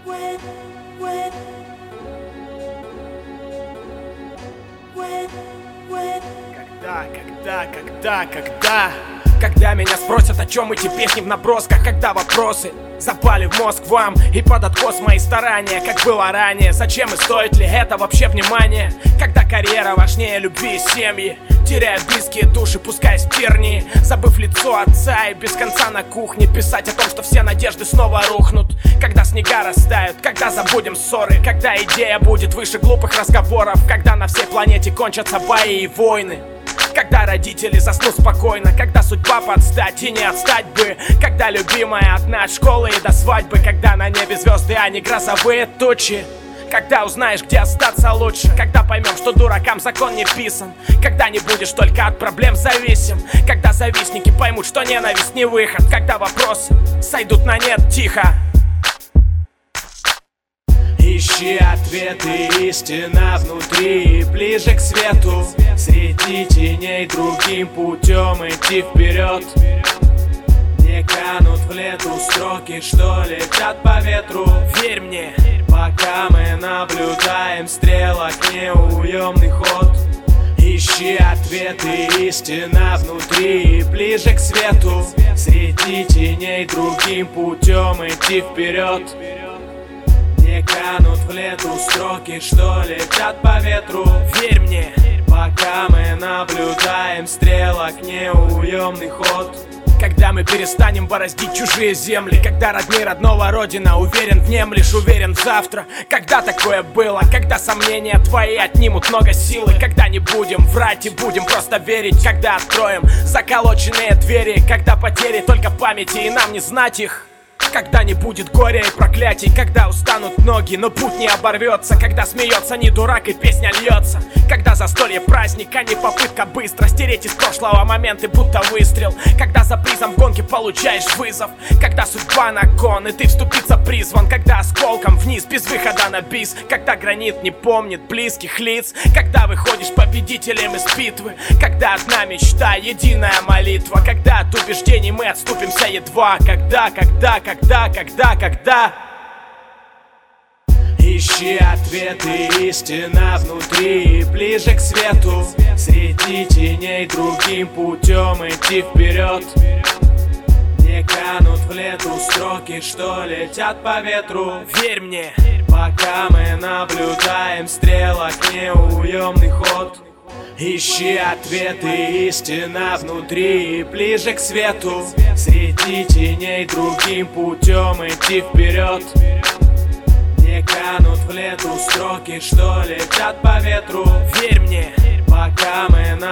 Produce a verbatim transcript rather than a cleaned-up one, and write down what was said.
Когда, когда, когда, когда Когда меня спросят, о чем эти песни в набросках, когда вопросы запали в мозг вам и под откос мои старания, как было ранее. Зачем и стоит ли это вообще внимание? Когда карьера важнее любви и семьи, теряя близкие души, пускаясь в тернии, забыв лицо отца и без конца на кухне писать о том, что все надежды снова рухнут. Когда снега растают, когда забудем ссоры, когда идея будет выше глупых разговоров, когда на всей планете кончатся бои и войны, когда родители заснут спокойно, когда судьба подстать и не отстать бы, когда любимая одна от школы и до свадьбы, когда на небе звезды, а не грозовые тучи. Когда узнаешь, где остаться лучше, когда поймем, что дуракам закон не писан, когда не будешь только от проблем зависим, когда завистники поймут, что ненависть не выход, когда вопросы сойдут на нет тихо. Ищи ответы, истина внутри, ближе к свету, среди теней другим путем идти вперед. Не канут в лету строки, что летят по ветру. Верь мне, пока мы наблюдаем стрелок неуемный ход. Ищи ответы, истина внутри, ближе к свету, среди теней другим путем идти вперед. Не канут в лету строки, что летят по ветру. Верь мне, пока мы наблюдаем стрелок неуемный ход. Когда мы перестанем бороздить чужие земли, когда родней родного родина, уверен, внемлешь, уверен завтра. Когда такое было, когда сомнения твои отнимут много силы, когда не будем врать и будем просто верить, когда откроем заколоченные двери, когда потери только памяти и нам не знать их. Когда не будет горя и проклятий, когда устанут ноги, но путь не оборвется, когда смеется не дурак и песня льется, когда застолье праздник, а не попытка быстро стереть из прошлого моменты, будто выстрел, когда за призом в гонке получаешь вызов, когда судьба на кон и ты вступиться призван, когда осколком вниз без выхода на бис, когда гранит не помнит близких лиц, когда выходишь победителем из битвы, когда одна мечта, единая молитва, когда от убеждений мы отступимся едва, когда, когда, когда Когда, когда, когда Ищи ответы, истина внутри, ближе к свету, среди теней другим путем идти вперед. Не канут в лету строки, что летят по ветру. Верь мне, пока мы наблюдаем стрелок неуемный ход. Ищи ответы, истина внутри, ближе к свету, среди теней другим путем идти вперед. Не канут в лету строки, что летят по ветру. Верь мне, пока мы